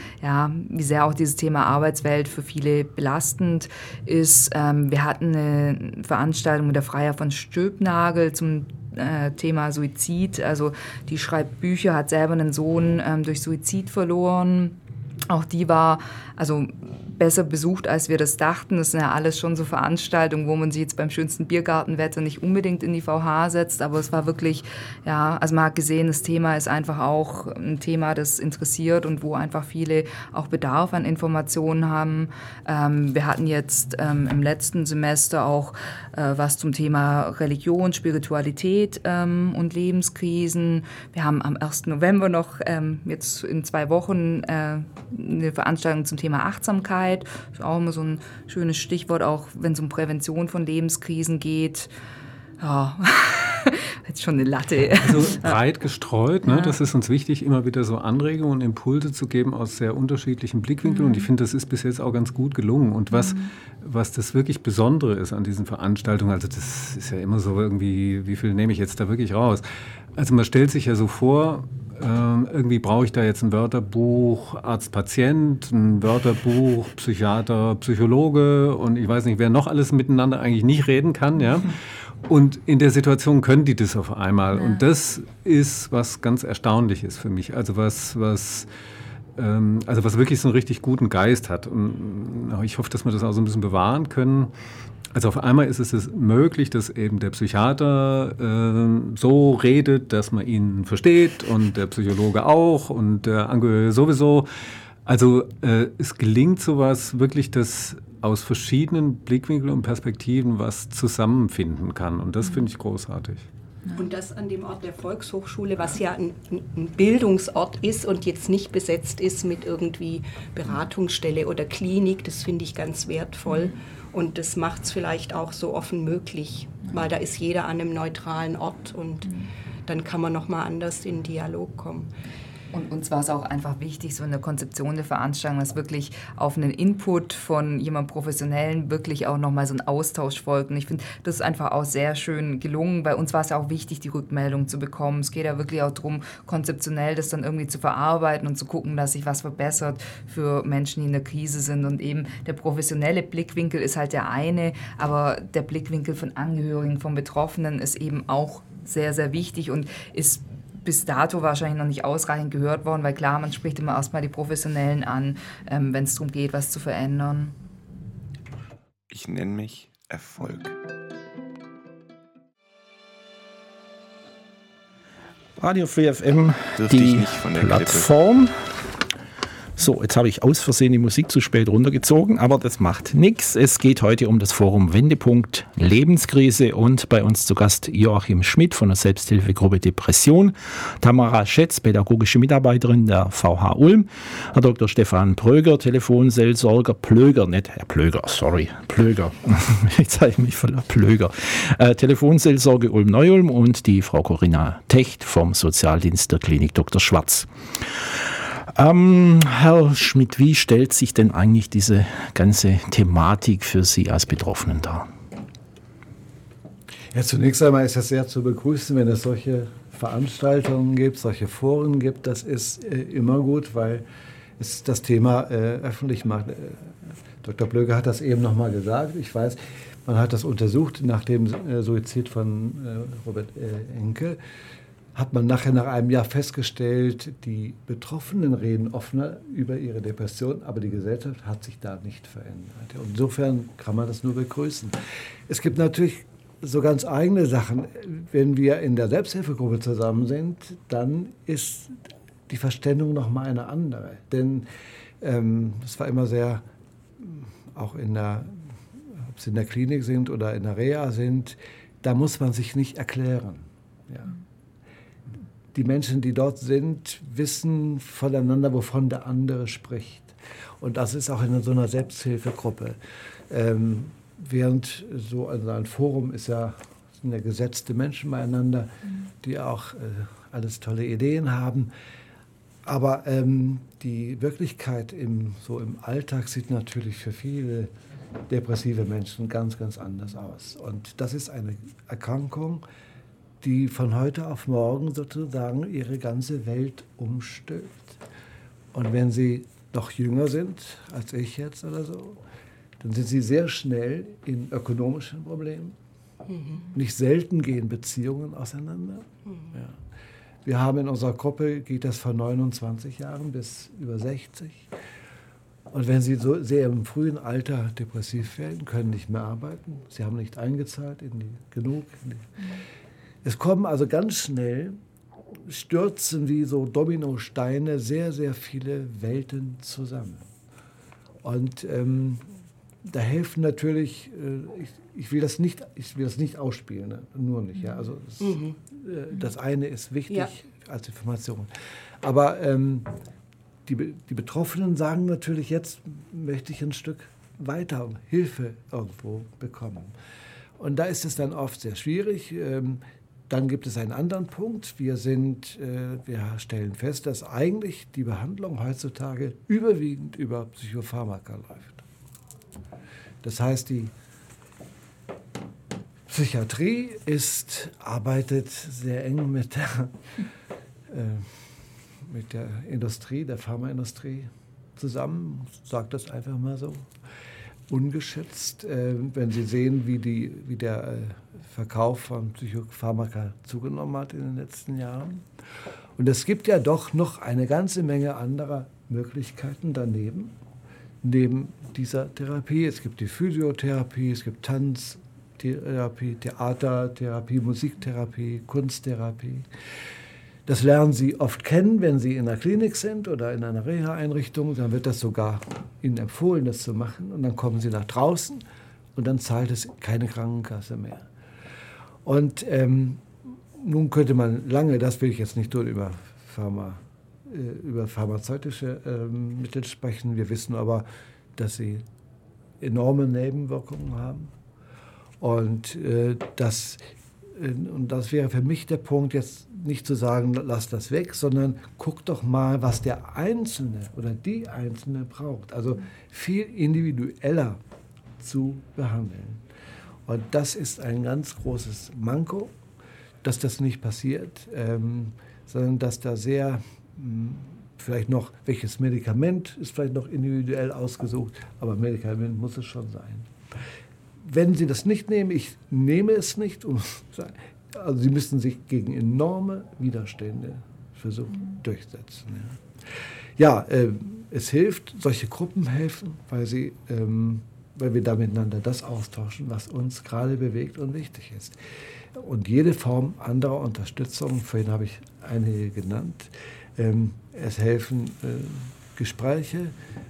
wie sehr auch dieses Thema Arbeitswelt für viele belastend ist. Wir hatten eine Veranstaltung mit der Freier von Stöbnagel zum Thema Suizid. Also die schreibt Bücher, hat selber einen Sohn durch Suizid verloren. Auch die war also besser besucht, als wir das dachten. Das sind ja alles schon so Veranstaltungen, wo man sich jetzt beim schönsten Biergartenwetter nicht unbedingt in die VH setzt, aber es war wirklich, also man hat gesehen, das Thema ist einfach auch ein Thema, das interessiert und wo einfach viele auch Bedarf an Informationen haben. Wir hatten jetzt im letzten Semester auch was zum Thema Religion, Spiritualität und Lebenskrisen. Wir haben am 1. November noch jetzt in 2 Wochen eine Veranstaltung zum Thema Achtsamkeit. Das ist auch immer so ein schönes Stichwort, auch wenn es um Prävention von Lebenskrisen geht. Ja, jetzt schon eine Latte. Also breit gestreut, ne? Das ist uns wichtig, immer wieder so Anregungen und Impulse zu geben aus sehr unterschiedlichen Blickwinkeln. Und ich finde, das ist bis jetzt auch ganz gut gelungen. Und was das wirklich Besondere ist an diesen Veranstaltungen, also das ist ja immer so irgendwie, wie viel nehme ich jetzt da wirklich raus? Also man stellt sich ja so vor, irgendwie brauche ich da jetzt ein Wörterbuch Arzt-Patient, ein Wörterbuch Psychiater, Psychologe und ich weiß nicht, wer noch alles miteinander eigentlich nicht reden kann, ja. Und in der Situation können die das auf einmal. Ja. Und das ist was ganz Erstaunliches für mich. Also was wirklich so einen richtig guten Geist hat. Und ich hoffe, dass wir das auch so ein bisschen bewahren können. Also auf einmal ist es möglich, dass eben der Psychiater so redet, dass man ihn versteht und der Psychologe auch und der Angehörige sowieso. Also es gelingt sowas wirklich, dass aus verschiedenen Blickwinkeln und Perspektiven was zusammenfinden kann. Und das finde ich großartig. Und das an dem Ort der Volkshochschule, was ja ein Bildungsort ist und jetzt nicht besetzt ist mit irgendwie Beratungsstelle oder Klinik, das finde ich ganz wertvoll. Und das macht es vielleicht auch so offen möglich, weil da ist jeder an einem neutralen Ort und dann kann man nochmal anders in Dialog kommen. Und uns war es auch einfach wichtig, so in der Konzeption der Veranstaltung, dass wirklich auf einen Input von jemandem Professionellen wirklich auch nochmal so ein Austausch folgt. Und ich finde, das ist einfach auch sehr schön gelungen. Bei uns war es ja auch wichtig, die Rückmeldung zu bekommen. Es geht ja wirklich auch darum, konzeptionell das dann irgendwie zu verarbeiten und zu gucken, dass sich was verbessert für Menschen, die in der Krise sind. Und eben der professionelle Blickwinkel ist halt der eine, aber der Blickwinkel von Angehörigen, von Betroffenen ist eben auch sehr, sehr wichtig und ist bis dato wahrscheinlich noch nicht ausreichend gehört worden, weil klar, man spricht immer erstmal die Professionellen an, wenn es darum geht, was zu verändern. Ich nenne mich Erfolg. Radio Free FM, die Plattform. So, jetzt habe ich aus Versehen die Musik zu spät runtergezogen, aber das macht nichts. Es geht heute um das Forum Wendepunkt Lebenskrise und bei uns zu Gast Joachim Schmidt von der Selbsthilfegruppe Depression, Tamara Schätz, pädagogische Mitarbeiterin der VH Ulm, Herr Dr. Stefan Plöger, Telefonseelsorger, Plöger, nicht Herr Plöger, sorry, Plöger, jetzt habe ich mich verloren, Plöger, Telefonseelsorge Ulm-Neu-Ulm und die Frau Corinna Techt vom Sozialdienst der Klinik Dr. Schwarz. Herr Schmidt, wie stellt sich denn eigentlich diese ganze Thematik für Sie als Betroffenen dar? Ja, zunächst einmal ist es sehr zu begrüßen, wenn es solche Veranstaltungen gibt, solche Foren gibt. Das ist immer gut, weil es das Thema öffentlich macht. Dr. Plöger hat das eben nochmal gesagt. Ich weiß, man hat das untersucht nach dem Suizid von Robert Enke. Hat man nachher nach einem Jahr festgestellt, die Betroffenen reden offener über ihre Depression, aber die Gesellschaft hat sich da nicht verändert. Und insofern kann man das nur begrüßen. Es gibt natürlich so ganz eigene Sachen. Wenn wir in der Selbsthilfegruppe zusammen sind, dann ist die Verständigung noch mal eine andere. Denn es war immer sehr, auch ob sie in der Klinik sind oder in der Reha sind, da muss man sich nicht erklären. Ja. Die Menschen, die dort sind, wissen voneinander, wovon der andere spricht. Und das ist auch in so einer Selbsthilfegruppe. Während so ein Forum sind ja gesetzte Menschen beieinander, die auch alles tolle Ideen haben. Aber die Wirklichkeit im Alltag sieht natürlich für viele depressive Menschen ganz, ganz anders aus. Und das ist eine Erkrankung, die von heute auf morgen sozusagen ihre ganze Welt umstülpt. Und wenn sie noch jünger sind, als ich jetzt oder so, dann sind sie sehr schnell in ökonomischen Problemen. Nicht selten gehen Beziehungen auseinander. Ja. Wir haben in unserer Gruppe, geht das von 29 Jahren bis über 60. Und wenn sie so sehr im frühen Alter depressiv werden, können nicht mehr arbeiten, sie haben nicht eingezahlt genug. Es kommen also ganz schnell, stürzen wie so Dominosteine sehr, sehr viele Welten zusammen. Und da helfen natürlich, ich will das nicht ausspielen, ne? Nur nicht. Ja? Also das eine ist wichtig als Information. Aber die Betroffenen sagen natürlich, jetzt möchte ich ein Stück weiter Hilfe irgendwo bekommen. Und da ist es dann oft sehr schwierig. Dann gibt es einen anderen Punkt. Wir stellen fest, dass eigentlich die Behandlung heutzutage überwiegend über Psychopharmaka läuft. Das heißt, die Psychiatrie arbeitet sehr eng mit der Industrie, der Pharmaindustrie zusammen. Ich sage das einfach mal so. Ungeschätzt, wenn Sie sehen, wie der Verkauf von Psychopharmaka zugenommen hat in den letzten Jahren. Und es gibt ja doch noch eine ganze Menge anderer Möglichkeiten daneben, neben dieser Therapie. Es gibt die Physiotherapie, es gibt Tanztherapie, Theatertherapie, Musiktherapie, Kunsttherapie. Das lernen Sie oft kennen, wenn Sie in einer Klinik sind oder in einer Reha-Einrichtung. Dann wird das sogar Ihnen empfohlen, das zu machen. Und dann kommen Sie nach draußen und dann zahlt es keine Krankenkasse mehr. Und nun könnte man lange, das will ich jetzt nicht tun, über pharmazeutische Mittel sprechen. Wir wissen aber, dass sie enorme Nebenwirkungen haben. Und das wäre für mich der Punkt, jetzt nicht zu sagen, lass das weg, sondern guck doch mal, was der Einzelne oder die Einzelne braucht. Also viel individueller zu behandeln. Und das ist ein ganz großes Manko, dass das nicht passiert, sondern dass da sehr vielleicht noch, welches Medikament ist vielleicht noch individuell ausgesucht, aber Medikament muss es schon sein. Wenn Sie das nicht nehmen, ich nehme es nicht, also Sie müssen sich gegen enorme Widerstände versuchen durchsetzen. Ja, es hilft, solche Gruppen helfen, weil wir da miteinander das austauschen, was uns gerade bewegt und wichtig ist. Und jede Form anderer Unterstützung, vorhin habe ich einige genannt, es helfen Gespräche,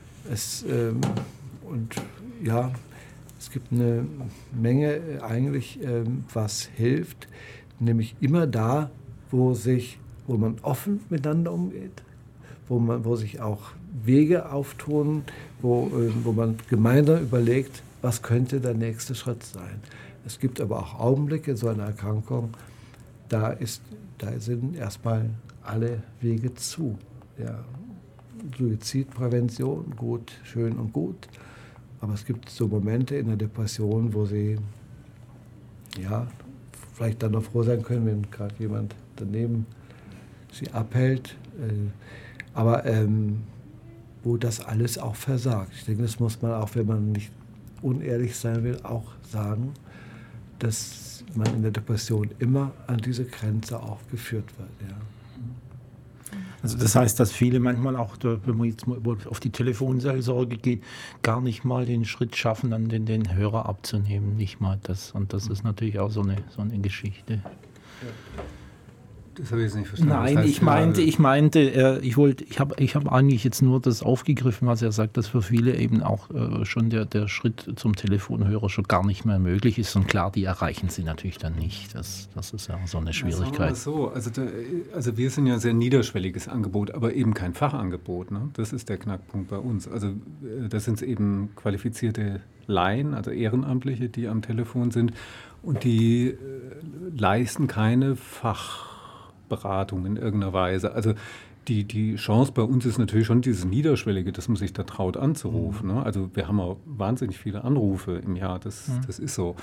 und ja, es gibt eine Menge eigentlich, was hilft, nämlich immer da, wo man offen miteinander umgeht, wo sich auch Wege auftun, wo man gemeinsam überlegt, was könnte der nächste Schritt sein. Es gibt aber auch Augenblicke, so eine Erkrankung, da sind erstmal alle Wege zu. Ja, Suizidprävention, gut, schön und gut. Aber es gibt so Momente in der Depression, wo Sie ja, vielleicht dann noch froh sein können, wenn gerade jemand daneben Sie abhält. Aber wo das alles auch versagt. Ich denke, das muss man auch, wenn man nicht unehrlich sein will, auch sagen, dass man in der Depression immer an diese Grenze auch geführt wird. Ja. Also das heißt, dass viele manchmal auch, wenn man jetzt mal auf die Telefonseelsorge geht, gar nicht mal den Schritt schaffen, dann den Hörer abzunehmen, nicht mal das. Und das ist natürlich auch so eine Geschichte. Das habe ich jetzt nicht verstanden. Nein, das heißt, ich habe eigentlich jetzt nur das aufgegriffen, was er sagt, dass für viele eben auch schon der Schritt zum Telefonhörer schon gar nicht mehr möglich ist. Und klar, die erreichen sie natürlich dann nicht. Das ist ja so eine Schwierigkeit. Also wir sind ja ein sehr niederschwelliges Angebot, aber eben kein Fachangebot. Ne? Das ist der Knackpunkt bei uns. Also das sind eben qualifizierte Laien, also Ehrenamtliche, die am Telefon sind und die leisten keine Fachberatung in irgendeiner Weise. Also die Chance bei uns ist natürlich schon dieses Niederschwellige, dass man sich da traut anzurufen. Ne? Also wir haben auch wahnsinnig viele Anrufe im Jahr, das ist so.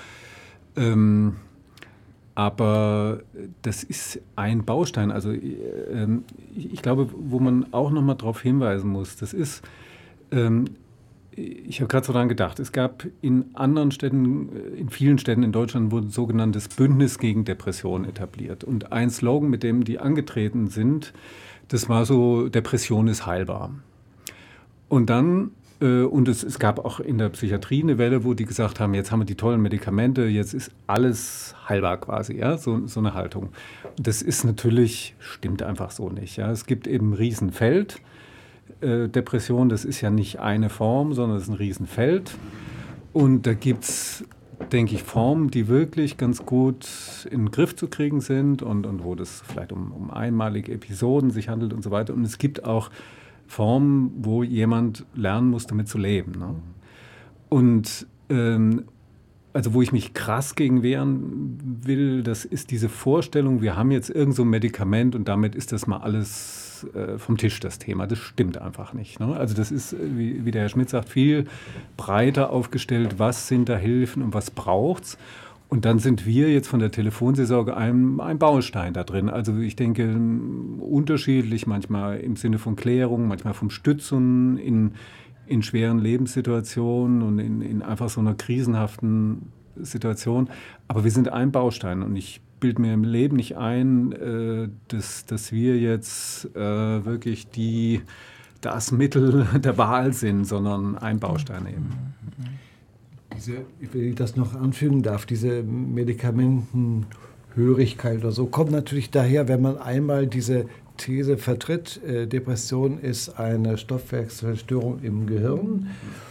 Aber das ist ein Baustein. Also ich glaube, wo man auch noch mal darauf hinweisen muss, das ist, ich habe gerade so daran gedacht, es gab in anderen Städten, in vielen Städten in Deutschland wurde ein sogenanntes Bündnis gegen Depression etabliert. Und ein Slogan, mit dem die angetreten sind, das war so, Depression ist heilbar. Und dann, es gab auch in der Psychiatrie eine Welle, wo die gesagt haben, jetzt haben wir die tollen Medikamente, jetzt ist alles heilbar quasi, ja, so eine Haltung. Und das ist natürlich, stimmt einfach so nicht. Ja. Es gibt eben ein Riesenfeld. Depression, das ist ja nicht eine Form, sondern es ist ein Riesenfeld. Und da gibt es, denke ich, Formen, die wirklich ganz gut in den Griff zu kriegen sind und wo das vielleicht um einmalige Episoden sich handelt und so weiter. Und es gibt auch Formen, wo jemand lernen muss, damit zu leben. Ne? Und also wo ich mich krass gegen wehren will, das ist diese Vorstellung, wir haben jetzt irgend so ein Medikament und damit ist das mal alles vom Tisch, das Thema. Das stimmt einfach nicht. Ne? Also das ist, wie der Herr Schmidt sagt, viel breiter aufgestellt, was sind da Hilfen und was braucht's. Und dann sind wir jetzt von der Telefonseelsorge ein Baustein da drin. Also ich denke, unterschiedlich, manchmal im Sinne von Klärung, manchmal vom Stützen in schweren Lebenssituationen und in einfach so einer krisenhaften Situation. Aber wir sind ein Baustein und ich bilde mir im Leben nicht ein, dass wir jetzt wirklich die das Mittel der Wahl sind, sondern ein Baustein eben. Wenn ich das noch anfügen darf, diese Medikamentenhörigkeit oder so, kommt natürlich daher, wenn man einmal diese These vertritt, Depression ist eine Stoffwechselstörung im Gehirn,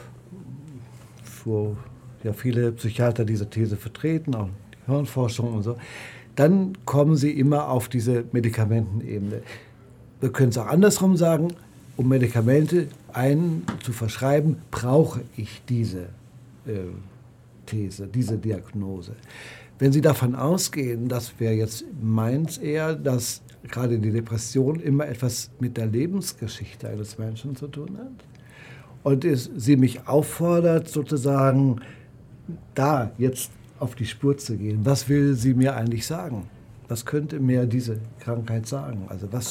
wo ja viele Psychiater diese These vertreten, auch die Hirnforschung und so, dann kommen sie immer auf diese Medikamentenebene. Wir können es auch andersrum sagen, um Medikamente einen zu verschreiben, brauche ich diese These, diese Diagnose. Wenn Sie davon ausgehen, das wäre jetzt meins eher, dass gerade die Depression immer etwas mit der Lebensgeschichte eines Menschen zu tun hat und sie mich auffordert, sozusagen da jetzt auf die Spur zu gehen. Was will sie mir eigentlich sagen? Was könnte mir diese Krankheit sagen? Also was,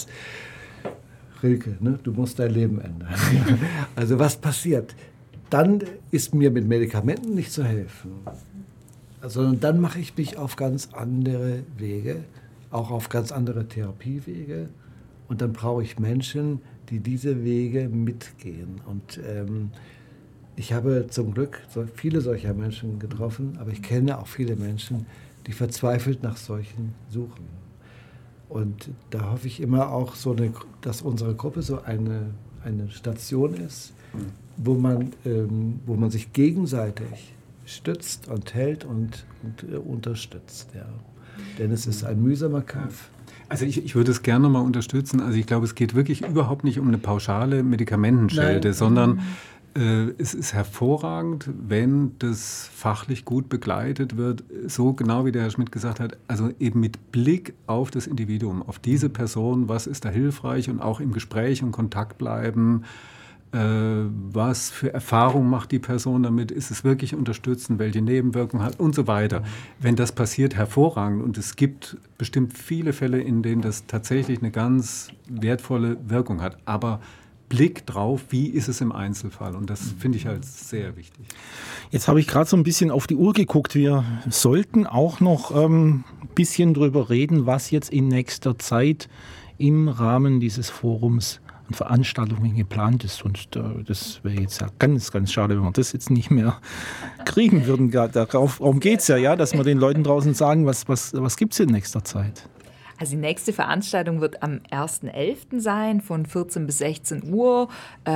Rilke, ne? Du musst dein Leben ändern. Also was passiert? Dann ist mir mit Medikamenten nicht zu helfen, sondern dann mache ich mich auf ganz andere Wege, auch auf ganz andere Therapiewege. Und dann brauche ich Menschen, die diese Wege mitgehen. Und ich habe zum Glück viele solcher Menschen getroffen, aber ich kenne auch viele Menschen, die verzweifelt nach solchen suchen. Und da hoffe ich immer auch, dass unsere Gruppe so eine Station ist, wo man sich gegenseitig stützt und hält und unterstützt. Ja. Denn es ist ein mühsamer Kampf. Also ich würde es gerne mal unterstützen. Also ich glaube, es geht wirklich überhaupt nicht um eine pauschale Medikamentenschelte, sondern es ist hervorragend, wenn das fachlich gut begleitet wird, so genau wie der Herr Schmidt gesagt hat, also eben mit Blick auf das Individuum, auf diese Person, was ist da hilfreich und auch im Gespräch und Kontakt bleiben. Was für Erfahrung macht die Person damit, ist es wirklich unterstützend, welche Nebenwirkungen hat und so weiter. Wenn das passiert, hervorragend. Und es gibt bestimmt viele Fälle, in denen das tatsächlich eine ganz wertvolle Wirkung hat. Aber Blick drauf, wie ist es im Einzelfall? Und das finde ich halt sehr wichtig. Jetzt habe ich gerade so ein bisschen auf die Uhr geguckt. Wir sollten auch noch ein bisschen drüber reden, was jetzt in nächster Zeit im Rahmen dieses Forums an Veranstaltungen geplant ist. Und das wäre jetzt ja ganz, ganz schade, wenn wir das jetzt nicht mehr kriegen würden. Darum geht es ja, dass wir den Leuten draußen sagen, was gibt es in nächster Zeit? Also die nächste Veranstaltung wird am 1.11. sein, von 14 bis 16 Uhr.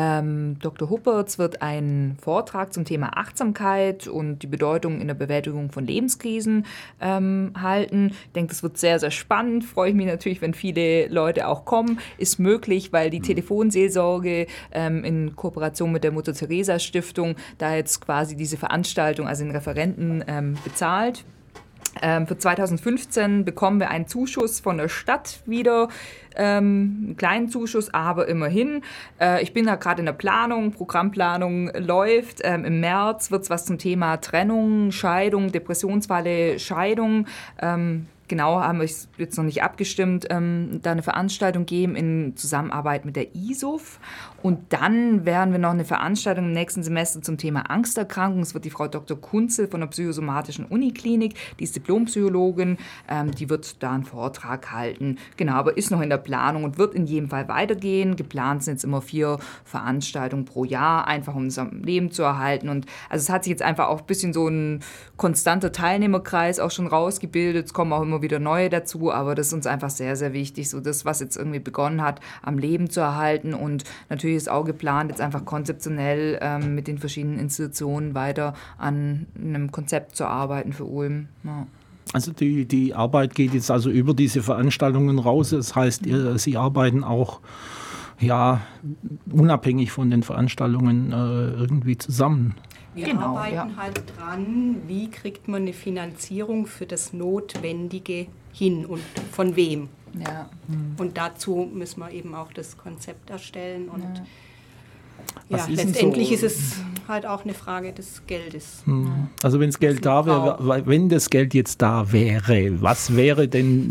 Dr. Huppertz wird einen Vortrag zum Thema Achtsamkeit und die Bedeutung in der Bewältigung von Lebenskrisen halten. Ich denke, das wird sehr, sehr spannend. Freue ich mich natürlich, wenn viele Leute auch kommen. Ist möglich, weil die Telefonseelsorge in Kooperation mit der Mutter-Theresa-Stiftung da jetzt quasi diese Veranstaltung, also den Referenten, bezahlt. Für 2015 bekommen wir einen Zuschuss von der Stadt wieder, einen kleinen Zuschuss, aber immerhin. Ich bin da gerade in der Planung, Programmplanung läuft. Im März wird es was zum Thema Trennung, Scheidung, Depressionsfalle, Scheidung. Genau, haben wir jetzt noch nicht abgestimmt, da eine Veranstaltung geben in Zusammenarbeit mit der ISUF. Und dann werden wir noch eine Veranstaltung im nächsten Semester zum Thema Angsterkrankung. Es wird die Frau Dr. Kunzel von der Psychosomatischen Uniklinik, die ist Diplompsychologin, die wird da einen Vortrag halten. Genau, aber ist noch in der Planung und wird in jedem Fall weitergehen. Geplant sind jetzt immer 4 Veranstaltungen pro Jahr, einfach um es am Leben zu erhalten. Und also es hat sich jetzt einfach auch ein bisschen so ein konstanter Teilnehmerkreis auch schon rausgebildet. Es kommen auch immer wieder neue dazu, aber das ist uns einfach sehr, sehr wichtig, so das, was jetzt irgendwie begonnen hat, am Leben zu erhalten. Und natürlich ist auch geplant, jetzt einfach konzeptionell mit den verschiedenen Institutionen weiter an einem Konzept zu arbeiten für Ulm. Ja. Also die Arbeit geht jetzt also über diese Veranstaltungen raus. Das heißt, Sie arbeiten auch unabhängig von den Veranstaltungen irgendwie zusammen. Wir arbeiten halt dran, wie kriegt man eine Finanzierung für das Notwendige hin und von wem. Ja. Und dazu müssen wir eben auch das Konzept erstellen. Und letztendlich ist es halt auch eine Frage des Geldes. Also wenn das Geld da wäre, wenn das Geld jetzt da wäre, was wäre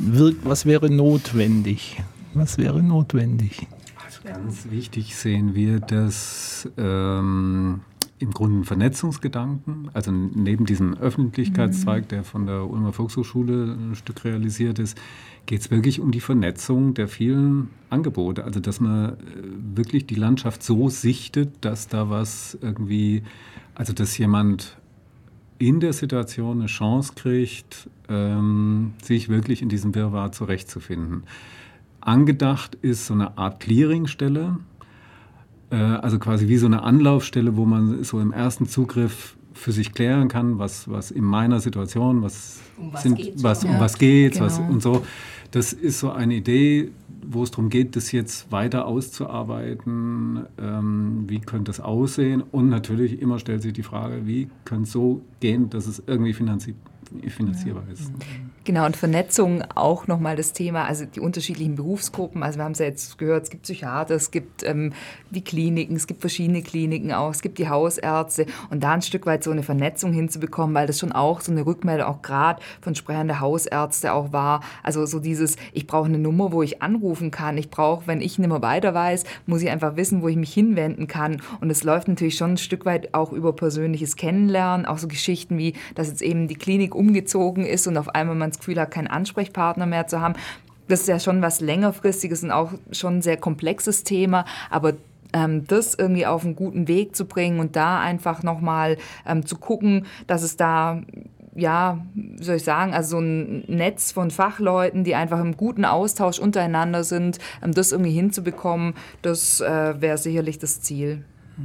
notwendig? Was wäre notwendig? Also ganz wichtig sehen wir, dass im Grunde ein Vernetzungsgedanken. Also neben diesem Öffentlichkeitszweig, der von der Ulmer Volkshochschule ein Stück realisiert ist, geht es wirklich um die Vernetzung der vielen Angebote. Also dass man wirklich die Landschaft so sichtet, dass da was irgendwie, also dass jemand in der Situation eine Chance kriegt, sich wirklich in diesem Wirrwarr zurechtzufinden. Angedacht ist so eine Art Clearingstelle, also quasi wie so eine Anlaufstelle, wo man so im ersten Zugriff für sich klären kann, was in meiner Situation, um was geht und so. Das ist so eine Idee, wo es darum geht, das jetzt weiter auszuarbeiten. Wie könnte es aussehen? Und natürlich immer stellt sich die Frage, wie könnte es so gehen, dass es irgendwie finanzierbar ist. Genau, und Vernetzung auch nochmal das Thema, also die unterschiedlichen Berufsgruppen. Also wir haben es ja jetzt gehört, es gibt Psychiater, es gibt die Kliniken, es gibt verschiedene Kliniken auch, es gibt die Hausärzte. Und da ein Stück weit so eine Vernetzung hinzubekommen, weil das schon auch so eine Rückmeldung auch gerade von sprechender Hausärzte auch war. Also so dieses, ich brauche eine Nummer, wo ich anrufen kann. Ich brauche, wenn ich nicht mehr weiter weiß, muss ich einfach wissen, wo ich mich hinwenden kann. Und es läuft natürlich schon ein Stück weit auch über persönliches Kennenlernen, auch so Geschichten wie, dass jetzt eben die Klinik umgezogen ist und auf einmal man das Gefühl hat, keinen Ansprechpartner mehr zu haben. Das ist ja schon was längerfristiges und auch schon ein sehr komplexes Thema, aber das irgendwie auf einen guten Weg zu bringen und da einfach nochmal zu gucken, dass es da, ja, wie soll ich sagen, also so ein Netz von Fachleuten, die einfach im guten Austausch untereinander sind, das irgendwie hinzubekommen, das wäre sicherlich das Ziel.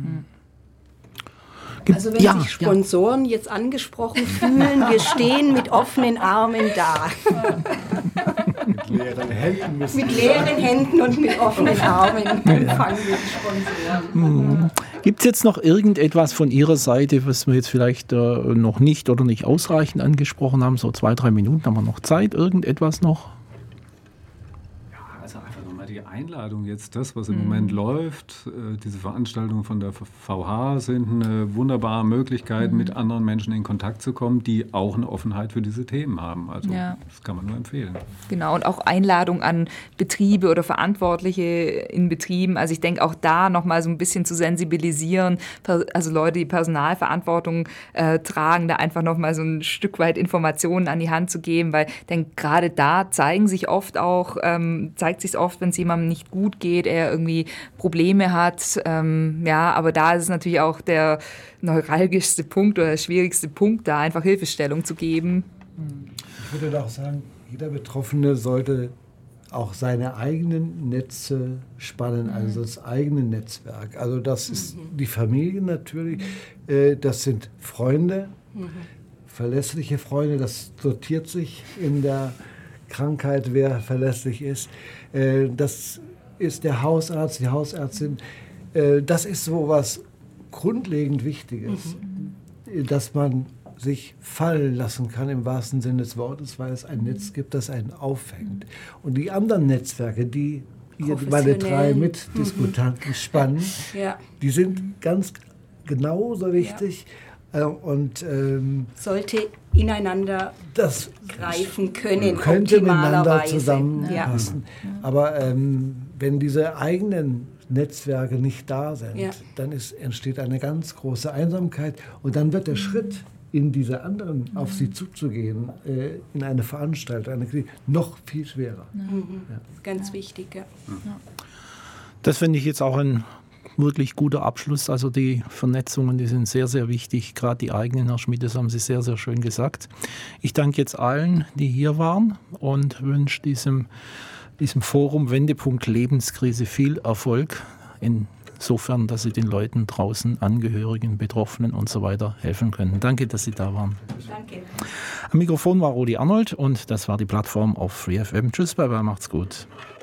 Also wenn sich Sponsoren jetzt angesprochen fühlen, wir stehen mit offenen Armen da. Mit leeren Händen. Mit leeren Händen und mit offenen Armen empfangen wir die Sponsoren. Gibt es jetzt noch irgendetwas von Ihrer Seite, was wir jetzt vielleicht noch nicht oder nicht ausreichend angesprochen haben? So 2-3 Minuten haben wir noch Zeit. Irgendetwas noch? Also einfach nochmal die Einladung jetzt, das, was im Moment läuft, diese Veranstaltungen von der VH sind eine wunderbare Möglichkeit, mit anderen Menschen in Kontakt zu kommen, die auch eine Offenheit für diese Themen haben. Also das kann man nur empfehlen. Genau, und auch Einladung an Betriebe oder Verantwortliche in Betrieben. Also ich denke auch da nochmal so ein bisschen zu sensibilisieren, also Leute, die Personalverantwortung tragen, da einfach nochmal so ein Stück weit Informationen an die Hand zu geben, weil ich denke, gerade da zeigt sich oft, wenn es jemandem nicht gut geht, er irgendwie Probleme hat. Aber da ist es natürlich auch der neuralgischste Punkt oder der schwierigste Punkt, da einfach Hilfestellung zu geben. Ich würde auch sagen, jeder Betroffene sollte auch seine eigenen Netze spannen, also das eigene Netzwerk. Also das ist die Familie natürlich, das sind Freunde, verlässliche Freunde, das sortiert sich in der Krankheit, wer verlässlich ist. Das ist der Hausarzt, die Hausärztin. Das ist so was grundlegend Wichtiges, dass man sich fallen lassen kann im wahrsten Sinne des Wortes, weil es ein Netz gibt, das einen auffängt. Und die anderen Netzwerke, die hier meine 3 Mitdiskutanten spannen, die sind ganz genauso wichtig. Und sollte ineinander greifen können, könnte miteinander optimalerweise. Zusammenpassen. Aber wenn diese eigenen Netzwerke nicht da sind, dann entsteht eine ganz große Einsamkeit und dann wird der Schritt in diese anderen, auf sie zuzugehen, in eine Veranstaltung, eine Klinik, noch viel schwerer. Ganz wichtig, Das finde ich jetzt auch ein wirklich guter Abschluss. Also die Vernetzungen, die sind sehr, sehr wichtig. Gerade die eigenen, Herr Schmidt, das haben Sie sehr, sehr schön gesagt. Ich danke jetzt allen, die hier waren und wünsche diesem Forum Wendepunkt Lebenskrise viel Erfolg. Insofern, dass Sie den Leuten draußen, Angehörigen, Betroffenen und so weiter helfen können. Danke, dass Sie da waren. Danke. Am Mikrofon war Rudi Arnold und das war die Plattform auf Free FM. Tschüss, bye bye, macht's gut.